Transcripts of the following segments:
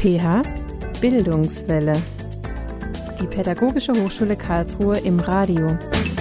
PH Bildungswelle. Die Pädagogische Hochschule Karlsruhe im Radio.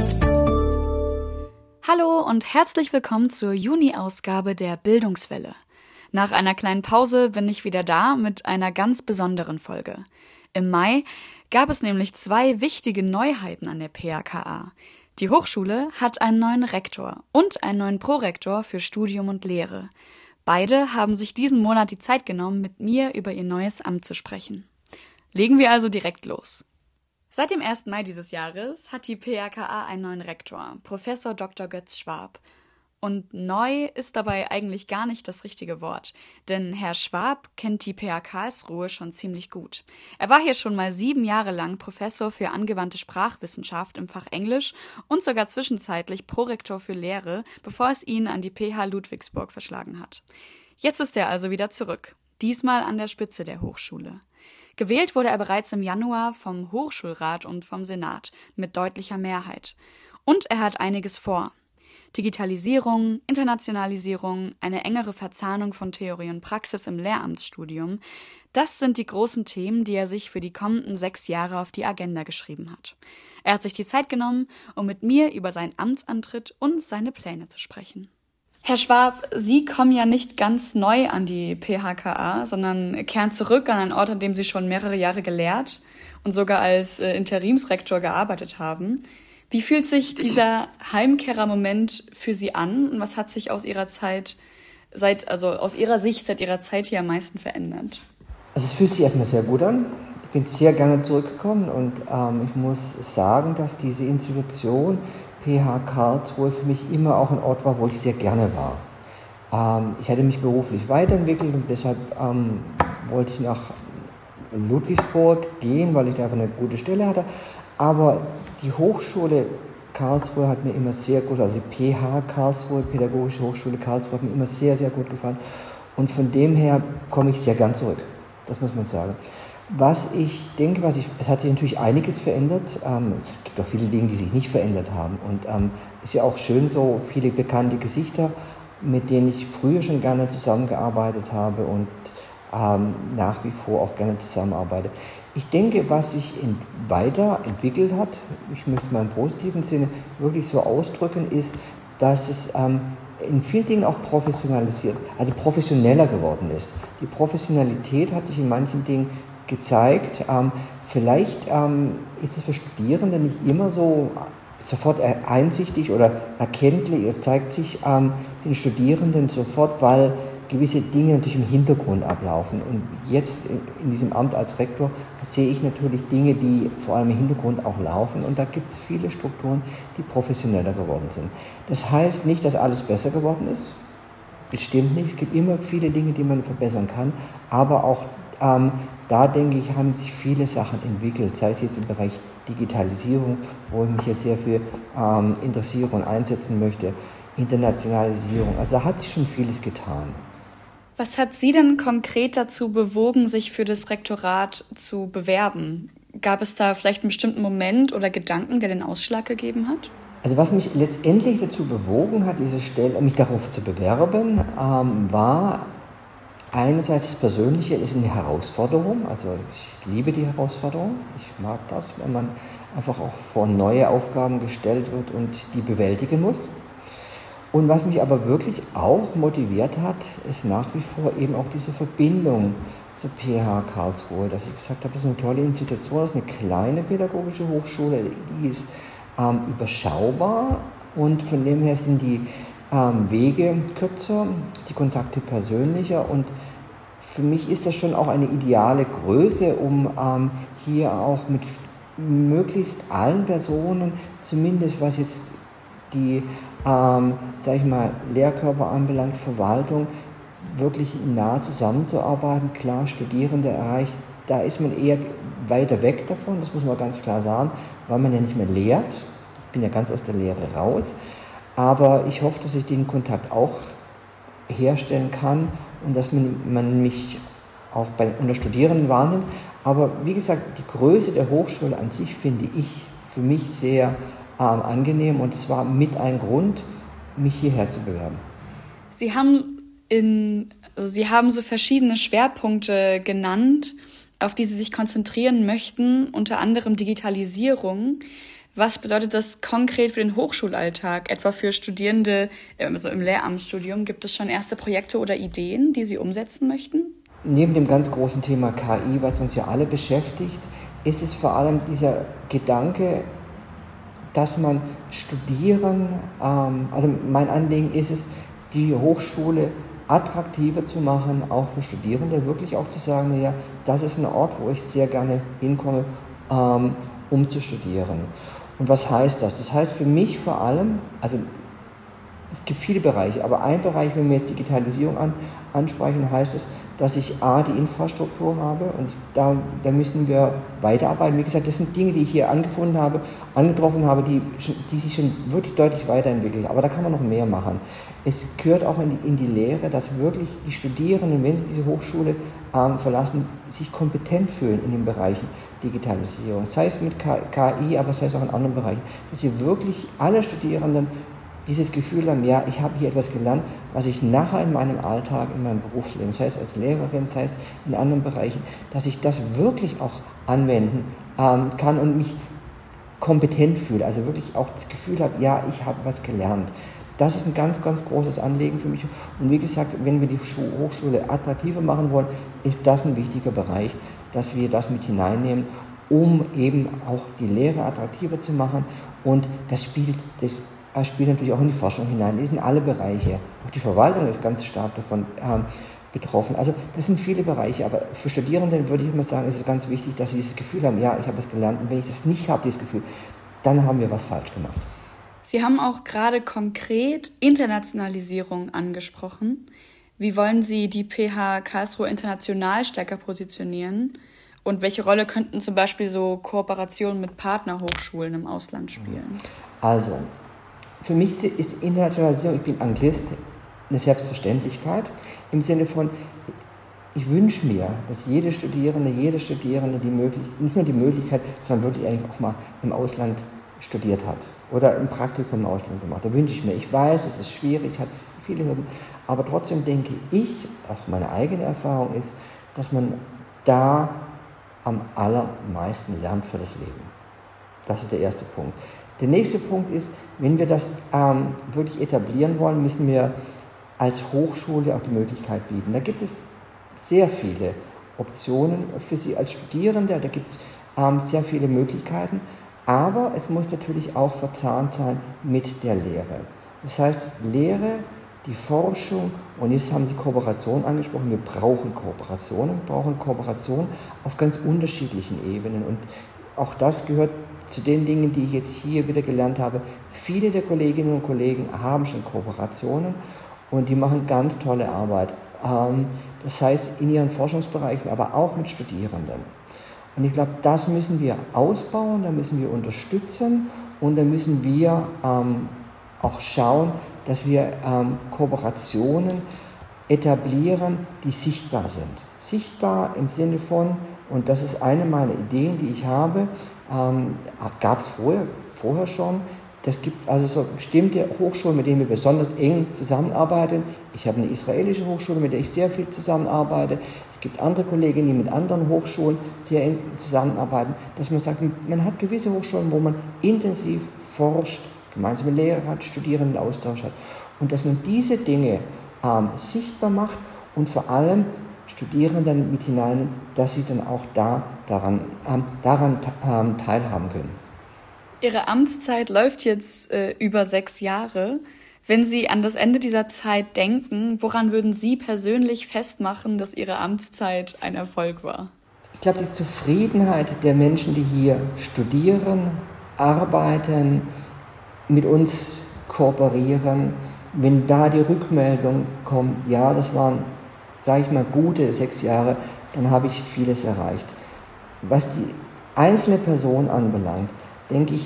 Hallo und herzlich willkommen zur Juni-Ausgabe der Bildungswelle. Nach einer kleinen Pause bin ich wieder da mit einer ganz besonderen Folge. Im Mai gab es nämlich 2 wichtige Neuheiten an der PHKA. Die Hochschule hat einen neuen Rektor und einen neuen Prorektor für Studium und Lehre. Beide haben sich diesen Monat die Zeit genommen, mit mir über ihr neues Amt zu sprechen. Legen wir also direkt los. Seit dem 1. Mai dieses Jahres hat die PHKA einen neuen Rektor, Professor Dr. Götz Schwab. Und neu ist dabei eigentlich gar nicht das richtige Wort, denn Herr Schwab kennt die PH Karlsruhe schon ziemlich gut. Er war hier schon mal 7 Jahre lang Professor für angewandte Sprachwissenschaft im Fach Englisch und sogar zwischenzeitlich Prorektor für Lehre, bevor es ihn an die PH Ludwigsburg verschlagen hat. Jetzt ist er also wieder zurück, diesmal an der Spitze der Hochschule. Gewählt wurde er bereits im Januar vom Hochschulrat und vom Senat mit deutlicher Mehrheit. Und er hat einiges vor. Digitalisierung, Internationalisierung, eine engere Verzahnung von Theorie und Praxis im Lehramtsstudium, das sind die großen Themen, die er sich für die kommenden 6 Jahre auf die Agenda geschrieben hat. Er hat sich die Zeit genommen, um mit mir über seinen Amtsantritt und seine Pläne zu sprechen. Herr Schwab, Sie kommen ja nicht ganz neu an die PHKA, sondern kehren zurück an einen Ort, an dem Sie schon mehrere Jahre gelehrt und sogar als Interimsrektor gearbeitet haben. Wie fühlt sich dieser Heimkehrer-Moment für Sie an und was hat sich aus Ihrer Sicht seit Ihrer Zeit hier am meisten verändert? Also es fühlt sich erstmal sehr gut an. Ich bin sehr gerne zurückgekommen und ich muss sagen, dass diese Institution PH Karlsruhe für mich immer auch ein Ort war, wo ich sehr gerne war. Ich hatte mich beruflich weiterentwickelt und deshalb wollte ich nach Ludwigsburg gehen, weil ich da einfach eine gute Stelle hatte. Aber die Hochschule Karlsruhe hat mir immer sehr gut, also die PH Karlsruhe, Pädagogische Hochschule Karlsruhe, hat mir immer sehr, sehr gut gefallen. Und von dem her komme ich sehr gern zurück. Das muss man sagen. Was ich denke, es hat sich natürlich einiges verändert. Es gibt auch viele Dinge, die sich nicht verändert haben. Und es ist ja auch schön, so viele bekannte Gesichter, mit denen ich früher schon gerne zusammengearbeitet habe und nach wie vor auch gerne zusammenarbeite. Ich denke, was sich weiterentwickelt hat, ich möchte es mal im positiven Sinne wirklich so ausdrücken, ist, dass es in vielen Dingen auch professioneller geworden ist. Die Professionalität hat sich in manchen Dingen gezeigt. Vielleicht ist es für Studierende nicht immer so sofort einsichtig oder erkenntlich, zeigt sich den Studierenden sofort, weil gewisse Dinge natürlich im Hintergrund ablaufen. Und jetzt in diesem Amt als Rektor sehe ich natürlich Dinge, die vor allem im Hintergrund auch laufen. Und da gibt es viele Strukturen, die professioneller geworden sind. Das heißt nicht, dass alles besser geworden ist. Bestimmt nicht. Es gibt immer viele Dinge, die man verbessern kann. Aber auch da, denke ich, haben sich viele Sachen entwickelt. Sei es jetzt im Bereich Digitalisierung, wo ich mich ja sehr für interessiere und einsetzen möchte. Internationalisierung. Also da hat sich schon vieles getan. Was hat Sie denn konkret dazu bewogen, sich für das Rektorat zu bewerben? Gab es da vielleicht einen bestimmten Moment oder Gedanken, der den Ausschlag gegeben hat? Also was mich letztendlich dazu bewogen hat, mich darauf zu bewerben, war einerseits das Persönliche, ist eine Herausforderung. Also ich liebe die Herausforderung. Ich mag das, wenn man einfach auch vor neue Aufgaben gestellt wird und die bewältigen muss. Und was mich aber wirklich auch motiviert hat, ist nach wie vor eben auch diese Verbindung zur PH Karlsruhe, dass ich gesagt habe, das ist eine tolle Institution, das ist eine kleine pädagogische Hochschule, die ist überschaubar und von dem her sind die Wege kürzer, die Kontakte persönlicher und für mich ist das schon auch eine ideale Größe, um hier auch mit möglichst allen Personen, zumindest was jetzt die Lehrkörper anbelangt, Verwaltung, wirklich nah zusammenzuarbeiten. Klar, Studierende erreicht, da ist man eher weiter weg davon, das muss man ganz klar sagen, weil man ja nicht mehr lehrt. Ich bin ja ganz aus der Lehre raus, aber ich hoffe, dass ich den Kontakt auch herstellen kann und dass man mich auch unter Studierenden wahrnimmt. Aber wie gesagt, die Größe der Hochschule an sich finde ich für mich sehr angenehm und es war mit ein Grund, mich hierher zu bewerben. Sie haben in Also Sie haben so verschiedene Schwerpunkte genannt, auf die Sie sich konzentrieren möchten, unter anderem Digitalisierung. Was bedeutet das konkret für den Hochschulalltag, etwa für Studierende, also im Lehramtsstudium? Gibt es schon erste Projekte oder Ideen, die Sie umsetzen möchten? Neben dem ganz großen Thema KI, was uns ja alle beschäftigt, ist es vor allem dieser Gedanke, dass man studieren, also mein Anliegen ist es, die Hochschule attraktiver zu machen, auch für Studierende, wirklich auch zu sagen, ja, das ist ein Ort, wo ich sehr gerne hinkomme, um zu studieren. Und was heißt das? Das heißt für mich vor allem, also es gibt viele Bereiche, aber ein Bereich, wenn wir jetzt Digitalisierung ansprechen, heißt es, dass ich die Infrastruktur habe und da müssen wir weiterarbeiten. Wie gesagt, das sind Dinge, die ich hier angetroffen habe, die sich schon wirklich deutlich weiterentwickeln. Aber da kann man noch mehr machen. Es gehört auch in die Lehre, dass wirklich die Studierenden, wenn sie diese Hochschule verlassen, sich kompetent fühlen in den Bereichen Digitalisierung. Sei es mit KI, aber sei es auch in anderen Bereichen. Dass sie wirklich alle Studierenden dieses Gefühl haben, ja, ich habe hier etwas gelernt, was ich nachher in meinem Alltag, in meinem Berufsleben, sei es als Lehrerin, sei es in anderen Bereichen, dass ich das wirklich auch anwenden kann und mich kompetent fühle, also wirklich auch das Gefühl habe, ja, ich habe was gelernt. Das ist ein ganz, ganz großes Anliegen für mich. Und wie gesagt, wenn wir die Hochschule attraktiver machen wollen, ist das ein wichtiger Bereich, dass wir das mit hineinnehmen, um eben auch die Lehre attraktiver zu machen. Und das spielt natürlich auch in die Forschung hinein. Das sind alle Bereiche. Auch die Verwaltung ist ganz stark davon betroffen. Also das sind viele Bereiche, aber für Studierende würde ich immer sagen, ist es ganz wichtig, dass sie dieses Gefühl haben, ja, ich habe was gelernt. Und wenn ich das nicht habe, dieses Gefühl, dann haben wir was falsch gemacht. Sie haben auch gerade konkret Internationalisierung angesprochen. Wie wollen Sie die PH Karlsruhe international stärker positionieren? Und welche Rolle könnten zum Beispiel so Kooperationen mit Partnerhochschulen im Ausland spielen? Also, für mich ist Internationalisierung, ich bin Anglist, eine Selbstverständlichkeit im Sinne von, ich wünsche mir, dass jede Studierende nicht nur die Möglichkeit, sondern wirklich eigentlich auch mal im Ausland studiert hat oder ein Praktikum im Ausland gemacht. Da wünsche ich mir. Ich weiß, es ist schwierig, hat viele Hürden, aber trotzdem denke ich, auch meine eigene Erfahrung ist, dass man da am allermeisten lernt für das Leben. Das ist der erste Punkt. Der nächste Punkt ist, wenn wir das wirklich etablieren wollen, müssen wir als Hochschule auch die Möglichkeit bieten. Da gibt es sehr viele Optionen für Sie als Studierende, da gibt es sehr viele Möglichkeiten, aber es muss natürlich auch verzahnt sein mit der Lehre. Das heißt, Lehre, die Forschung, und jetzt haben Sie Kooperation angesprochen, wir brauchen Kooperation auf ganz unterschiedlichen Ebenen und auch das gehört zu den Dingen, die ich jetzt hier wieder gelernt habe. Viele der Kolleginnen und Kollegen haben schon Kooperationen und die machen ganz tolle Arbeit. Das heißt, in ihren Forschungsbereichen, aber auch mit Studierenden. Und ich glaube, das müssen wir ausbauen, da müssen wir unterstützen und da müssen wir auch schauen, dass wir Kooperationen etablieren, die sichtbar sind. Sichtbar im Sinne von, und das ist eine meiner Ideen, die ich habe, gab es vorher schon. Das gibt es also so bestimmte Hochschulen, mit denen wir besonders eng zusammenarbeiten. Ich habe eine israelische Hochschule, mit der ich sehr viel zusammenarbeite. Es gibt andere Kollegen, die mit anderen Hochschulen sehr eng zusammenarbeiten. Dass man sagt, man hat gewisse Hochschulen, wo man intensiv forscht, gemeinsame Lehrer hat, Studierendenaustausch hat. Und dass man diese Dinge sichtbar macht und vor allem Studierenden mit hinein, dass sie dann auch daran teilhaben können. Ihre Amtszeit läuft jetzt über 6 Jahre. Wenn Sie an das Ende dieser Zeit denken, woran würden Sie persönlich festmachen, dass Ihre Amtszeit ein Erfolg war? Ich glaube, die Zufriedenheit der Menschen, die hier studieren, arbeiten, mit uns kooperieren, wenn da die Rückmeldung kommt, ja, das waren, sage ich mal, gute 6 Jahre, dann habe ich vieles erreicht. Was die einzelne Person anbelangt, denke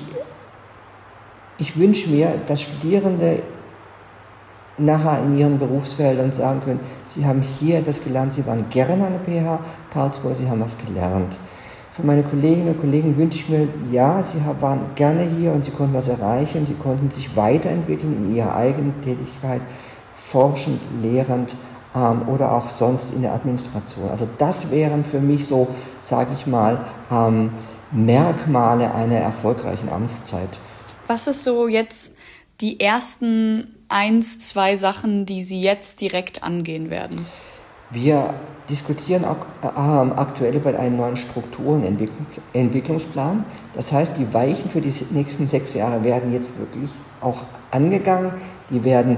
ich wünsche mir, dass Studierende nachher in ihren Berufsfeldern sagen können, sie haben hier etwas gelernt, sie waren gerne an der PH Karlsruhe, sie haben was gelernt. Für meine Kolleginnen und Kollegen wünsche ich mir, ja, sie waren gerne hier und sie konnten was erreichen, sie konnten sich weiterentwickeln in ihrer eigenen Tätigkeit, forschend, lehrend. oder auch sonst in der Administration. Also das wären für mich so, sage ich mal, Merkmale einer erfolgreichen Amtszeit. Was ist so jetzt die ersten 1, 2 Sachen, die Sie jetzt direkt angehen werden? Wir diskutieren aktuell über einen neuen Struktur- und Entwicklungsplan. Das heißt, die Weichen für die nächsten 6 Jahre werden jetzt wirklich auch angegangen. Die werden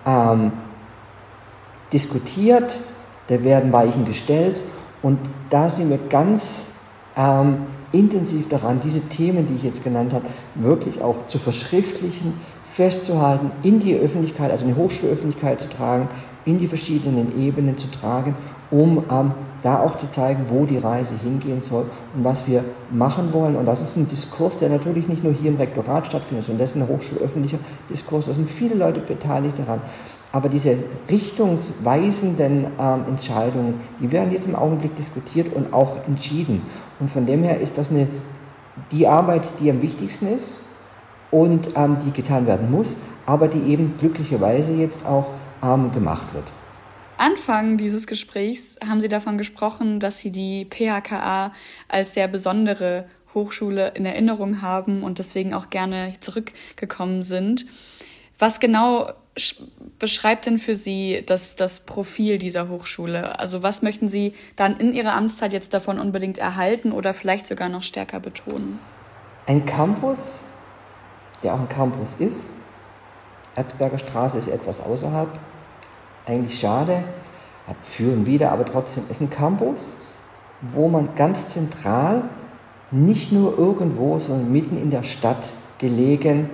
diskutiert, da werden Weichen gestellt und da sind wir ganz intensiv daran, diese Themen, die ich jetzt genannt habe, wirklich auch zu verschriftlichen, festzuhalten, in die Öffentlichkeit, also in die Hochschulöffentlichkeit zu tragen, in die verschiedenen Ebenen zu tragen, um da auch zu zeigen, wo die Reise hingehen soll und was wir machen wollen. Und das ist ein Diskurs, der natürlich nicht nur hier im Rektorat stattfindet, sondern das ist ein hochschulöffentlicher Diskurs. Da sind viele Leute beteiligt daran. Aber diese richtungsweisenden Entscheidungen, die werden jetzt im Augenblick diskutiert und auch entschieden. Und von dem her ist das die Arbeit, die am wichtigsten ist und die getan werden muss, aber die eben glücklicherweise jetzt auch gemacht wird. Anfang dieses Gesprächs haben Sie davon gesprochen, dass Sie die PHKA als sehr besondere Hochschule in Erinnerung haben und deswegen auch gerne zurückgekommen sind. Was genau beschreibt denn für Sie das Profil dieser Hochschule? Also was möchten Sie dann in Ihrer Amtszeit jetzt davon unbedingt erhalten oder vielleicht sogar noch stärker betonen? Ein Campus, der auch ein Campus ist. Erzberger Straße ist etwas außerhalb. Eigentlich schade, hat für und wider, aber trotzdem ist ein Campus, wo man ganz zentral, nicht nur irgendwo, sondern mitten in der Stadt gelegen,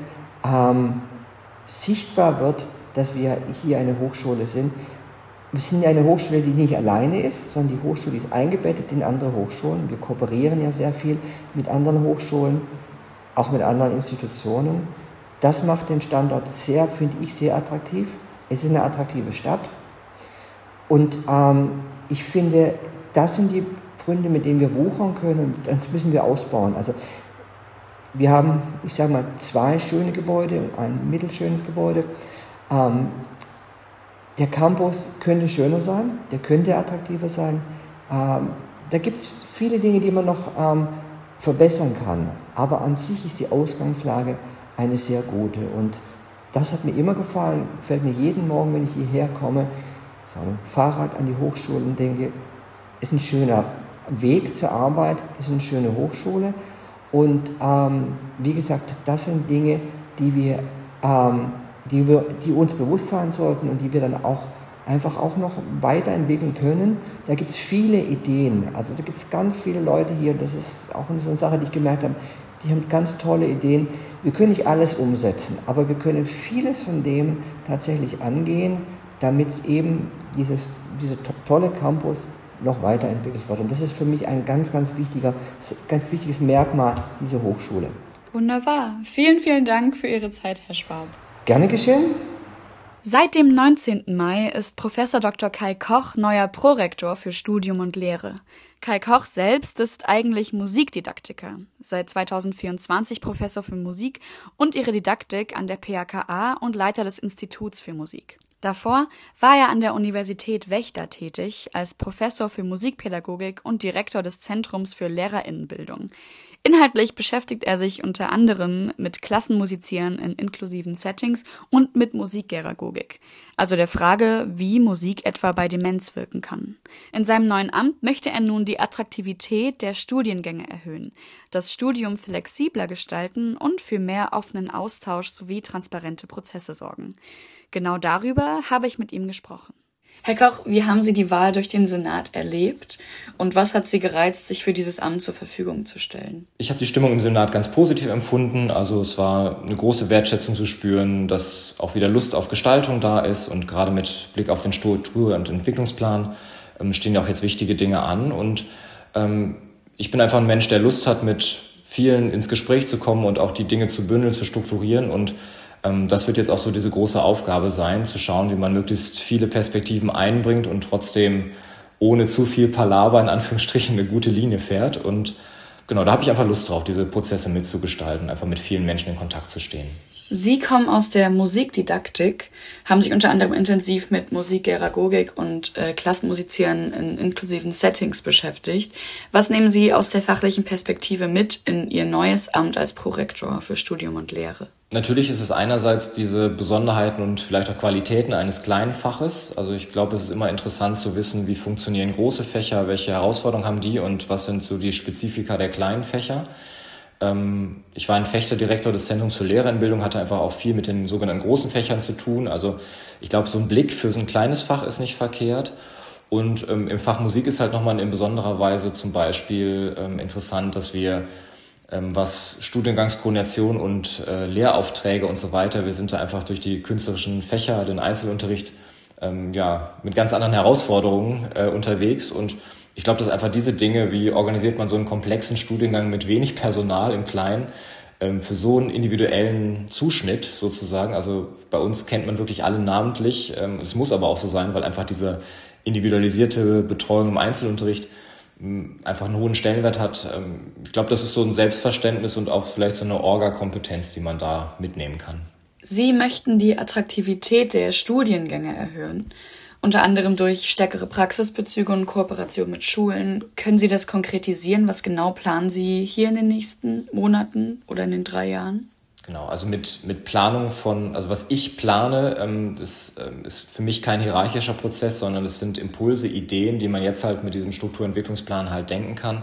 sichtbar wird, dass wir hier eine Hochschule sind. Wir sind ja eine Hochschule, die nicht alleine ist, sondern die Hochschule ist eingebettet in andere Hochschulen. Wir kooperieren ja sehr viel mit anderen Hochschulen, auch mit anderen Institutionen. Das macht den Standort finde ich, sehr attraktiv. Es ist eine attraktive Stadt. Und ich finde, das sind die Gründe, mit denen wir wuchern können. Und das müssen wir ausbauen. Also wir haben, ich sage mal, 2 schöne Gebäude und ein mittelschönes Gebäude. Der Campus könnte schöner sein, der könnte attraktiver sein. Da gibt es viele Dinge, die man noch verbessern kann. Aber an sich ist die Ausgangslage eine sehr gute. Und das hat mir immer gefallen, fällt mir jeden Morgen, wenn ich hierher komme, mit dem Fahrrad an die Hochschule und denke, ist ein schöner Weg zur Arbeit, ist eine schöne Hochschule. Und wie gesagt, das sind Dinge, die uns bewusst sein sollten und die wir dann auch einfach auch noch weiterentwickeln können. Da gibt es viele Ideen. Also da gibt es ganz viele Leute hier, das ist auch so eine Sache, die ich gemerkt habe, die haben ganz tolle Ideen. Wir können nicht alles umsetzen, aber wir können vieles von dem tatsächlich angehen, damit es eben dieser tolle Campus noch weiterentwickelt wird. Und das ist für mich ein ganz wichtiges Merkmal dieser Hochschule. Wunderbar. Vielen, vielen Dank für Ihre Zeit, Herr Schwab. Gerne geschehen. Seit dem 19. Mai ist Professor Dr. Kai Koch neuer Prorektor für Studium und Lehre. Kai Koch selbst ist eigentlich Musikdidaktiker, seit 2024 Professor für Musik und ihre Didaktik an der PHKA und Leiter des Instituts für Musik. Davor war er an der Universität Vechta tätig als Professor für Musikpädagogik und Direktor des Zentrums für LehrerInnenbildung. Inhaltlich beschäftigt er sich unter anderem mit Klassenmusizieren in inklusiven Settings und mit Musikgeragogik, also der Frage, wie Musik etwa bei Demenz wirken kann. In seinem neuen Amt möchte er nun die Attraktivität der Studiengänge erhöhen, das Studium flexibler gestalten und für mehr offenen Austausch sowie transparente Prozesse sorgen. Genau darüber habe ich mit ihm gesprochen. Herr Koch, wie haben Sie die Wahl durch den Senat erlebt und was hat Sie gereizt, sich für dieses Amt zur Verfügung zu stellen? Ich habe die Stimmung im Senat ganz positiv empfunden. Also es war eine große Wertschätzung zu spüren, dass auch wieder Lust auf Gestaltung da ist und gerade mit Blick auf den Struktur- und Entwicklungsplan stehen ja auch jetzt wichtige Dinge an. Und ich bin einfach ein Mensch, der Lust hat, mit vielen ins Gespräch zu kommen und auch die Dinge zu bündeln, zu strukturieren. Und das wird jetzt auch so diese große Aufgabe sein, zu schauen, wie man möglichst viele Perspektiven einbringt und trotzdem ohne zu viel Palaver in Anführungsstrichen eine gute Linie fährt. Und genau, da habe ich einfach Lust drauf, diese Prozesse mitzugestalten, einfach mit vielen Menschen in Kontakt zu stehen. Sie kommen aus der Musikdidaktik, haben sich unter anderem intensiv mit Musikpädagogik und Klassenmusizieren in inklusiven Settings beschäftigt. Was nehmen Sie aus der fachlichen Perspektive mit in Ihr neues Amt als Prorektor für Studium und Lehre? Natürlich ist es einerseits diese Besonderheiten und vielleicht auch Qualitäten eines kleinen Faches. Also ich glaube, es ist immer interessant zu wissen, wie funktionieren große Fächer, welche Herausforderungen haben die und was sind so die Spezifika der kleinen Fächer. Ich war ein Fächerdirektor des Zentrums für Lehrerinbildung, hatte einfach auch viel mit den sogenannten großen Fächern zu tun. Also ich glaube, so ein Blick für so ein kleines Fach ist nicht verkehrt. Und im Fach Musik ist halt nochmal in besonderer Weise zum Beispiel interessant, dass wir, was Studiengangskoordination und Lehraufträge und so weiter, wir sind da einfach durch die künstlerischen Fächer, den Einzelunterricht, mit ganz anderen Herausforderungen unterwegs. Und ich glaube, dass einfach diese Dinge, wie organisiert man so einen komplexen Studiengang mit wenig Personal im Kleinen, für so einen individuellen Zuschnitt sozusagen, also bei uns kennt man wirklich alle namentlich, es muss aber auch so sein, weil einfach diese individualisierte Betreuung im Einzelunterricht einfach einen hohen Stellenwert hat. Ich glaube, das ist so ein Selbstverständnis und auch vielleicht so eine Orga-Kompetenz, die man da mitnehmen kann. Sie möchten die Attraktivität der Studiengänge erhöhen, unter anderem durch stärkere Praxisbezüge und Kooperation mit Schulen. Können Sie das konkretisieren? Was genau planen Sie hier in den nächsten Monaten oder in den 3 Jahren? Genau, also mit Planung also was ich plane, das ist für mich kein hierarchischer Prozess, sondern es sind Impulse, Ideen, die man jetzt halt mit diesem Strukturentwicklungsplan halt denken kann.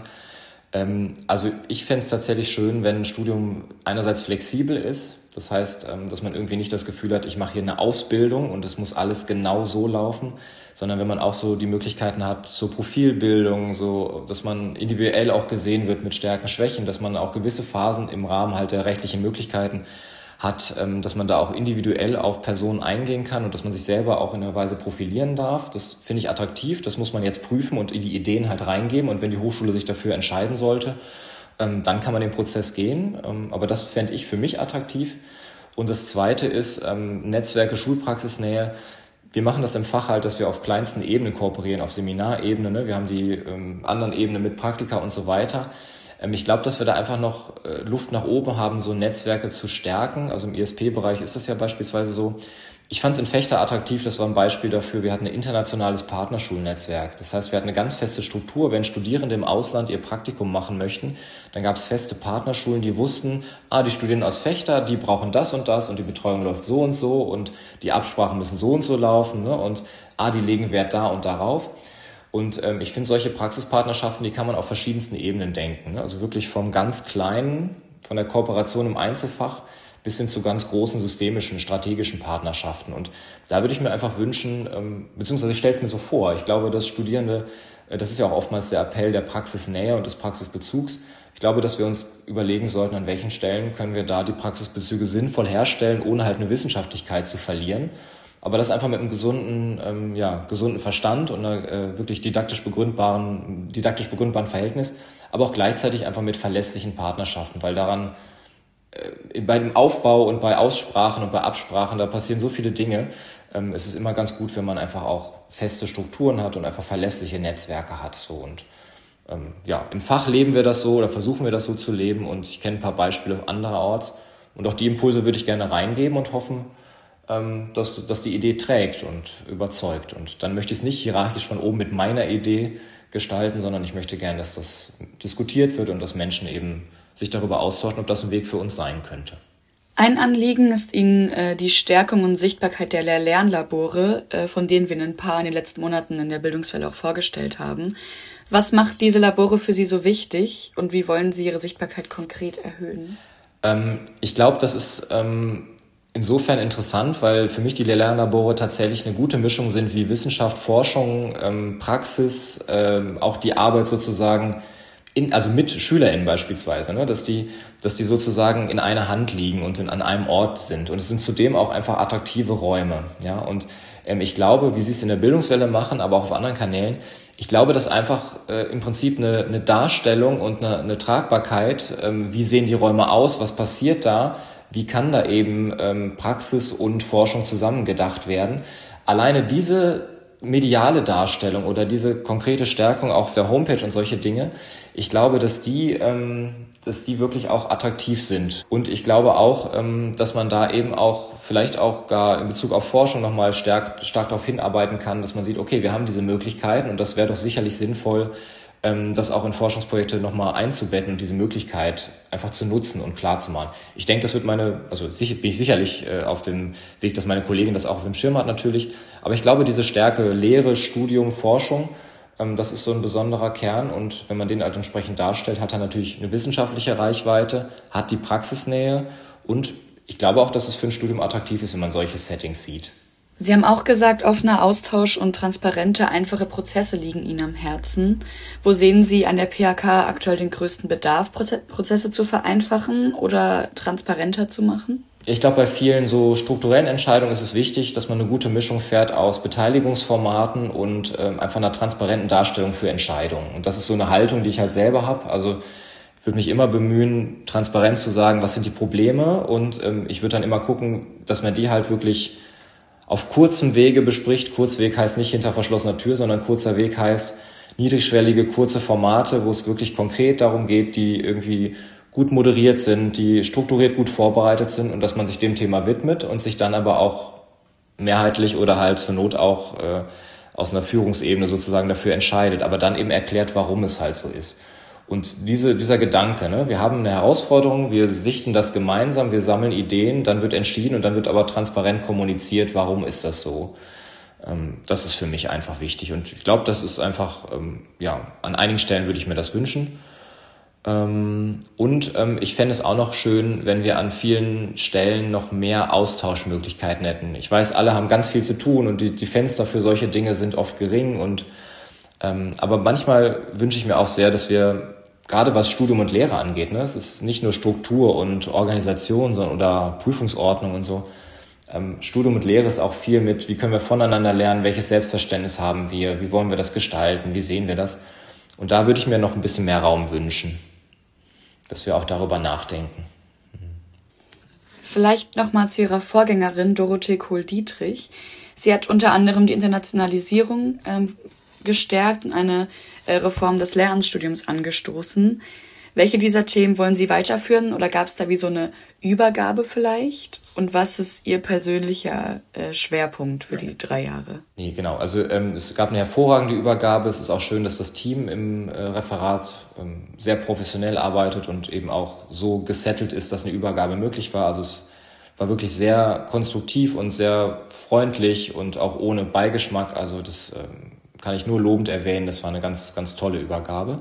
Also ich fände es tatsächlich schön, wenn ein Studium einerseits flexibel ist. Das heißt, dass man irgendwie nicht das Gefühl hat, ich mache hier eine Ausbildung und es muss alles genau so laufen, sondern wenn man auch so die Möglichkeiten hat zur Profilbildung, so dass man individuell auch gesehen wird mit Stärken, Schwächen, dass man auch gewisse Phasen im Rahmen halt der rechtlichen Möglichkeiten hat, dass man da auch individuell auf Personen eingehen kann und dass man sich selber auch in einer Weise profilieren darf. Das finde ich attraktiv, das muss man jetzt prüfen und in die Ideen halt reingeben und wenn die Hochschule sich dafür entscheiden sollte, dann kann man den Prozess gehen, aber das fände ich für mich attraktiv. Und das Zweite ist Netzwerke, Schulpraxisnähe. Wir machen das im Fach halt, dass wir auf kleinsten Ebenen kooperieren, auf Seminarebene. Ne? Wir haben die anderen Ebenen mit Praktika und so weiter. Ich glaube, dass wir da einfach noch Luft nach oben haben, so Netzwerke zu stärken. Also im ISP-Bereich ist das ja beispielsweise so. Ich fand es in Fechter attraktiv, das war ein Beispiel dafür, wir hatten ein internationales Partnerschulnetzwerk. Das heißt, wir hatten eine ganz feste Struktur. Wenn Studierende im Ausland ihr Praktikum machen möchten, dann gab es feste Partnerschulen, die wussten, die Studierenden aus Fechter, die brauchen das und die Betreuung läuft so und die Absprachen müssen so und so laufen, ne? Und die legen Wert da und darauf. Und ich finde, solche Praxispartnerschaften, die kann man auf verschiedensten Ebenen denken, ne? Also wirklich vom ganz Kleinen, von der Kooperation im Einzelfach, bis hin zu ganz großen systemischen, strategischen Partnerschaften. Und da würde ich mir einfach wünschen, beziehungsweise ich stelle es mir so vor, ich glaube, dass Studierende, das ist ja auch oftmals der Appell der Praxisnähe und des Praxisbezugs, ich glaube, dass wir uns überlegen sollten, an welchen Stellen können wir da die Praxisbezüge sinnvoll herstellen, ohne halt eine Wissenschaftlichkeit zu verlieren. Aber das einfach mit einem gesunden Verstand und einer wirklich didaktisch begründbaren Verhältnis, aber auch gleichzeitig einfach mit verlässlichen Partnerschaften, weil daran bei dem Aufbau und bei Aussprachen und bei Absprachen, da passieren so viele Dinge. Es ist immer ganz gut, wenn man einfach auch feste Strukturen hat und einfach verlässliche Netzwerke hat. So. Und im Fach leben wir das so oder versuchen wir das so zu leben und ich kenne ein paar Beispiele andererorts. Und auch die Impulse würde ich gerne reingeben und hoffen, dass die Idee trägt und überzeugt. Und dann möchte ich es nicht hierarchisch von oben mit meiner Idee gestalten, sondern ich möchte gerne, dass das diskutiert wird und dass Menschen eben sich darüber austauschen, ob das ein Weg für uns sein könnte. Ein Anliegen ist Ihnen die Stärkung und Sichtbarkeit der Lehr-Lernlabore, von denen wir ein paar in den letzten Monaten in der Bildungswelle auch vorgestellt haben. Was macht diese Labore für Sie so wichtig und wie wollen Sie ihre Sichtbarkeit konkret erhöhen? Ich glaube, das ist insofern interessant, weil für mich die Lehr-Lernlabore tatsächlich eine gute Mischung sind wie Wissenschaft, Forschung, Praxis, auch die Arbeit sozusagen also mit SchülerInnen beispielsweise, ne, dass die sozusagen in einer Hand liegen und an einem Ort sind. Und es sind zudem auch einfach attraktive Räume. Ja, und ich glaube, wie Sie es in der Bildungswelle machen, aber auch auf anderen Kanälen, ich glaube, dass einfach im Prinzip eine Darstellung und eine Tragbarkeit, wie sehen die Räume aus, was passiert da, wie kann da eben Praxis und Forschung zusammengedacht werden. Alleine diese mediale Darstellung oder diese konkrete Stärkung auch auf der Homepage und solche Dinge, ich glaube, dass die wirklich auch attraktiv sind. Und ich glaube auch, dass man da eben auch vielleicht auch gar in Bezug auf Forschung nochmal stark darauf hinarbeiten kann, dass man sieht, okay, wir haben diese Möglichkeiten und das wäre doch sicherlich sinnvoll, das auch in Forschungsprojekte nochmal einzubetten und diese Möglichkeit einfach zu nutzen und klar zu machen. Ich denke, das wird bin ich sicherlich auf dem Weg, dass meine Kollegin das auch auf dem Schirm hat natürlich. Aber ich glaube, diese Stärke Lehre, Studium, Forschung, das ist so ein besonderer Kern. Und wenn man den halt entsprechend darstellt, hat er natürlich eine wissenschaftliche Reichweite, hat die Praxisnähe und ich glaube auch, dass es für ein Studium attraktiv ist, wenn man solche Settings sieht. Sie haben auch gesagt, offener Austausch und transparente, einfache Prozesse liegen Ihnen am Herzen. Wo sehen Sie an der PHK aktuell den größten Bedarf, Prozesse zu vereinfachen oder transparenter zu machen? Ich glaube, bei vielen so strukturellen Entscheidungen ist es wichtig, dass man eine gute Mischung fährt aus Beteiligungsformaten und einfach einer transparenten Darstellung für Entscheidungen. Und das ist so eine Haltung, die ich halt selber habe. Also ich würde mich immer bemühen, transparent zu sagen, was sind die Probleme, und ich würde dann immer gucken, dass man die halt wirklich auf kurzem Wege bespricht. Kurzweg heißt nicht hinter verschlossener Tür, sondern kurzer Weg heißt niedrigschwellige, kurze Formate, wo es wirklich konkret darum geht, die irgendwie gut moderiert sind, die strukturiert gut vorbereitet sind und dass man sich dem Thema widmet und sich dann aber auch mehrheitlich oder halt zur Not auch aus einer Führungsebene sozusagen dafür entscheidet, aber dann eben erklärt, warum es halt so ist. Und dieser Gedanke, ne, wir haben eine Herausforderung, wir sichten das gemeinsam, wir sammeln Ideen, dann wird entschieden und dann wird aber transparent kommuniziert, warum ist das so. Das ist für mich einfach wichtig und ich glaube, das ist einfach, an einigen Stellen würde ich mir das wünschen. Und ich fände es auch noch schön, wenn wir an vielen Stellen noch mehr Austauschmöglichkeiten hätten. Ich weiß, alle haben ganz viel zu tun und die Fenster für solche Dinge sind oft gering und aber manchmal wünsche ich mir auch sehr, dass wir, gerade was Studium und Lehre angeht, ne, es ist nicht nur Struktur und Organisation, sondern oder Prüfungsordnung und so. Studium und Lehre ist auch viel mit, wie können wir voneinander lernen, welches Selbstverständnis haben wir, wie wollen wir das gestalten, wie sehen wir das. Und da würde ich mir noch ein bisschen mehr Raum wünschen, dass wir auch darüber nachdenken. Vielleicht nochmal zu Ihrer Vorgängerin Dorothee Kohl-Dietrich. Sie hat unter anderem die Internationalisierung gestärkt und eine Reform des Lehramtsstudiums angestoßen. Welche dieser Themen wollen Sie weiterführen oder gab es da wie so eine Übergabe vielleicht? Und was ist Ihr persönlicher Schwerpunkt für die 3 Jahre? Nee, genau. Also es gab eine hervorragende Übergabe. Es ist auch schön, dass das Team im Referat sehr professionell arbeitet und eben auch so gesettelt ist, dass eine Übergabe möglich war. Also es war wirklich sehr konstruktiv und sehr freundlich und auch ohne Beigeschmack. Also das kann ich nur lobend erwähnen. Das war eine ganz, ganz tolle Übergabe.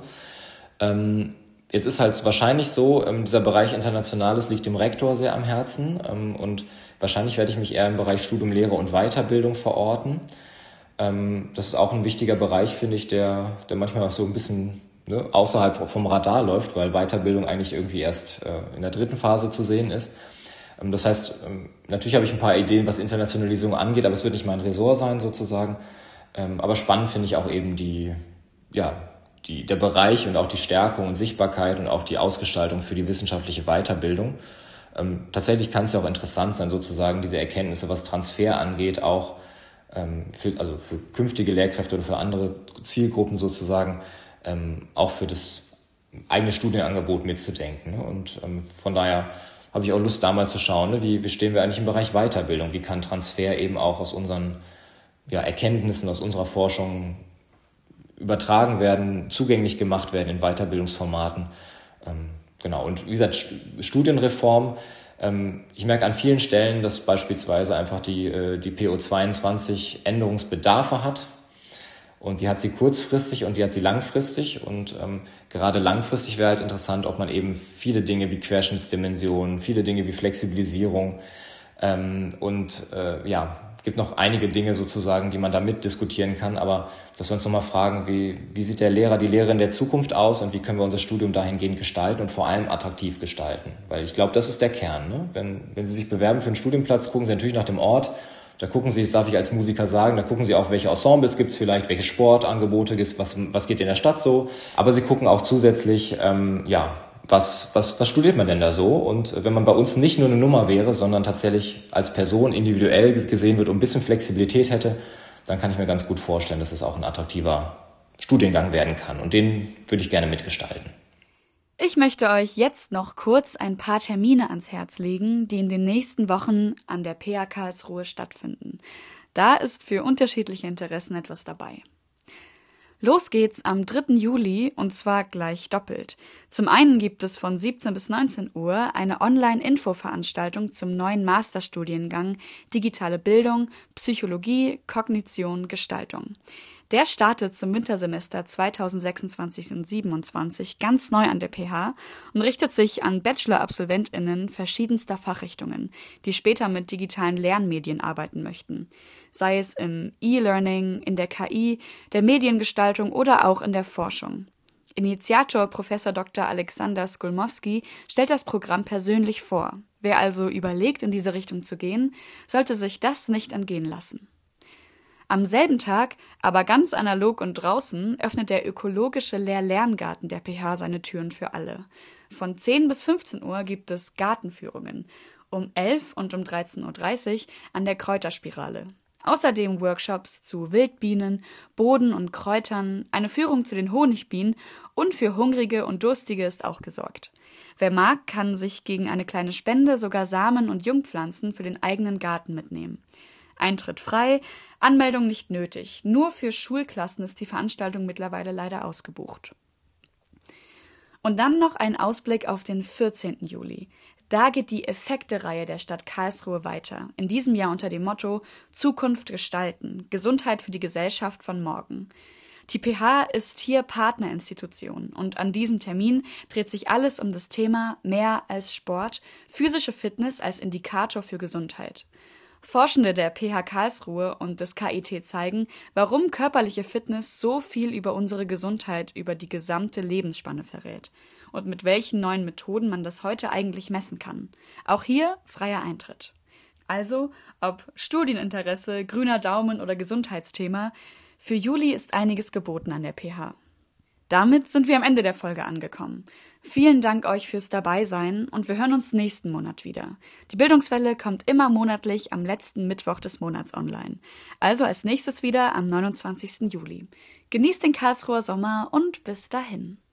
Jetzt ist halt wahrscheinlich so, dieser Bereich Internationales liegt dem Rektor sehr am Herzen und wahrscheinlich werde ich mich eher im Bereich Studium, Lehre und Weiterbildung verorten. Das ist auch ein wichtiger Bereich, finde ich, der manchmal auch so ein bisschen außerhalb vom Radar läuft, weil Weiterbildung eigentlich irgendwie erst in der 3. Phase zu sehen ist. Das heißt, natürlich habe ich ein paar Ideen, was Internationalisierung angeht, aber es wird nicht mein Ressort sein sozusagen. Aber spannend finde ich auch eben der Bereich und auch die Stärkung und Sichtbarkeit und auch die Ausgestaltung für die wissenschaftliche Weiterbildung. Tatsächlich kann es ja auch interessant sein, sozusagen diese Erkenntnisse, was Transfer angeht, auch für künftige Lehrkräfte oder für andere Zielgruppen sozusagen, auch für das eigene Studienangebot mitzudenken. Ne? Und von daher habe ich auch Lust, da mal zu schauen, ne? Wie stehen wir eigentlich im Bereich Weiterbildung? Wie kann Transfer eben auch aus unseren Erkenntnissen, aus unserer Forschung übertragen werden, zugänglich gemacht werden in Weiterbildungsformaten. Genau. Und wie gesagt, Studienreform. Ich merke an vielen Stellen, dass beispielsweise einfach die PO22 Änderungsbedarfe hat. Und die hat sie kurzfristig und die hat sie langfristig. Und gerade langfristig wäre halt interessant, ob man eben viele Dinge wie Querschnittsdimensionen, viele Dinge wie Flexibilisierung gibt noch einige Dinge sozusagen, die man da mitdiskutieren kann, aber dass wir uns nochmal fragen, wie sieht die Lehrerin der Zukunft aus und wie können wir unser Studium dahingehend gestalten und vor allem attraktiv gestalten, weil ich glaube, das ist der Kern. Ne? Wenn Sie sich bewerben für einen Studienplatz, gucken Sie natürlich nach dem Ort, da gucken Sie, das darf ich als Musiker sagen, da gucken Sie auch, welche Ensembles gibt es vielleicht, welche Sportangebote gibt es, was geht in der Stadt so, aber Sie gucken auch zusätzlich, was studiert man denn da so? Und wenn man bei uns nicht nur eine Nummer wäre, sondern tatsächlich als Person individuell gesehen wird und ein bisschen Flexibilität hätte, dann kann ich mir ganz gut vorstellen, dass es auch ein attraktiver Studiengang werden kann. Und den würde ich gerne mitgestalten. Ich möchte euch jetzt noch kurz ein paar Termine ans Herz legen, die in den nächsten Wochen an der PH Karlsruhe stattfinden. Da ist für unterschiedliche Interessen etwas dabei. Los geht's am 3. Juli und zwar gleich doppelt. Zum einen gibt es von 17 bis 19 Uhr eine Online-Info-Veranstaltung zum neuen Masterstudiengang Digitale Bildung, Psychologie, Kognition, Gestaltung. Der startet zum Wintersemester 2026 und 2027 ganz neu an der PH und richtet sich an Bachelor-AbsolventInnen verschiedenster Fachrichtungen, die später mit digitalen Lernmedien arbeiten möchten. Sei es im E-Learning, in der KI, der Mediengestaltung oder auch in der Forschung. Initiator Prof. Dr. Alexander Skulmowski stellt das Programm persönlich vor. Wer also überlegt, in diese Richtung zu gehen, sollte sich das nicht entgehen lassen. Am selben Tag, aber ganz analog und draußen, öffnet der ökologische Lehr-Lerngarten der PH seine Türen für alle. Von 10 bis 15 Uhr gibt es Gartenführungen, um 11 und um 13.30 Uhr an der Kräuterspirale. Außerdem Workshops zu Wildbienen, Boden und Kräutern, eine Führung zu den Honigbienen und für Hungrige und Durstige ist auch gesorgt. Wer mag, kann sich gegen eine kleine Spende sogar Samen und Jungpflanzen für den eigenen Garten mitnehmen. Eintritt frei, Anmeldung nicht nötig. Nur für Schulklassen ist die Veranstaltung mittlerweile leider ausgebucht. Und dann noch ein Ausblick auf den 14. Juli. Da geht die Effekte-Reihe der Stadt Karlsruhe weiter. In diesem Jahr unter dem Motto Zukunft gestalten, Gesundheit für die Gesellschaft von morgen. Die PH ist hier Partnerinstitution und an diesem Termin dreht sich alles um das Thema mehr als Sport, physische Fitness als Indikator für Gesundheit. Forschende der PH Karlsruhe und des KIT zeigen, warum körperliche Fitness so viel über unsere Gesundheit über die gesamte Lebensspanne verrät und mit welchen neuen Methoden man das heute eigentlich messen kann. Auch hier freier Eintritt. Also, ob Studieninteresse, grüner Daumen oder Gesundheitsthema, für Juli ist einiges geboten an der PH. Damit sind wir am Ende der Folge angekommen. Vielen Dank euch fürs Dabeisein und wir hören uns nächsten Monat wieder. Die Bildungswelle kommt immer monatlich am letzten Mittwoch des Monats online. Also als nächstes wieder am 29. Juli. Genießt den Karlsruher Sommer und bis dahin.